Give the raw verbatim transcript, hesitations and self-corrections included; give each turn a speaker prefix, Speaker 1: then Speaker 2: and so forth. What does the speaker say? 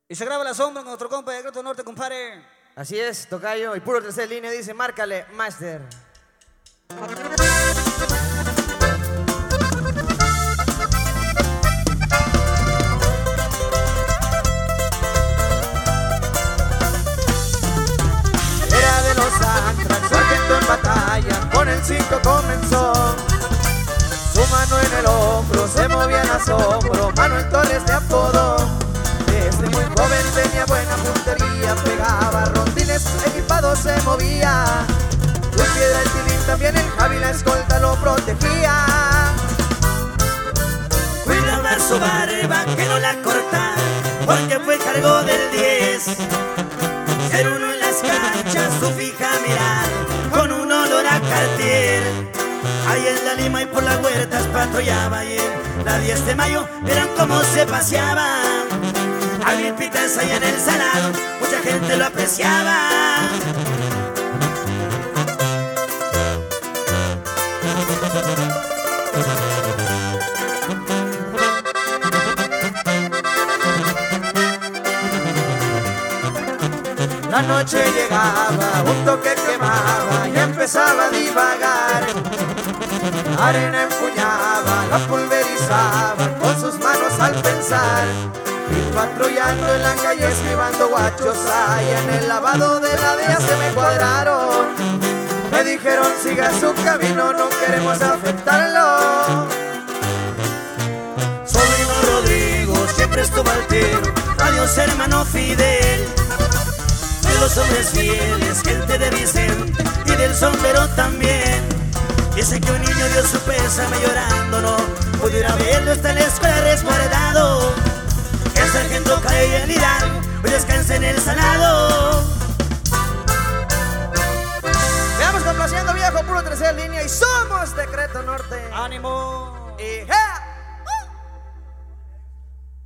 Speaker 1: Y se graba la sombra con otro compa de Decreto Norte, compadre.
Speaker 2: Así es, tocayo. Y puro tercera línea dice, márcale, master.
Speaker 3: Era de los Antrax, sargento en batalla, con el cinco comenzó. Su mano en el hombro, se movía en asombro, Manuel Torres de apodo. Desde muy joven tenía buena puntería, pegaba rondines, equipado se movía. Luis Piedra el Tilín, también el Javi la escolta lo protegía.
Speaker 4: Cuidaba su barba que no la corta, porque fue cargo del diez. Ser uno en las canchas, su fija mirar, con un olor a Cartier. Ahí en la Lima y por las huertas patrullaba, y en la diez de mayo verán cómo se paseaba. Alguien pitas ahí en el salado, mucha gente lo apreciaba.
Speaker 3: La noche llegaba, un toque quemaba y empezaba a divagar. Arena empuñaba, la pulverizaba con sus manos al pensar. Y patrullando en la calle esquivando guachos, ahí en el lavado de la D E A se me cuadraron. Me dijeron siga su camino, no queremos afectarlo.
Speaker 4: Sobrino Rodrigo siempre estuvo al tiro, adiós hermano Fidel. De los hombres fieles, gente de Vicente y del sombrero también. Dice que un niño dio su pésame llorando, no pudiera verlo, está en la escuela resguardado. El sargento cae en Hidalgo, hoy descansa en el Salado.
Speaker 2: Veamos complaciendo, viejo, puro tercera línea. Y somos Decreto Norte.
Speaker 1: ¡Ánimo!
Speaker 2: Y hey.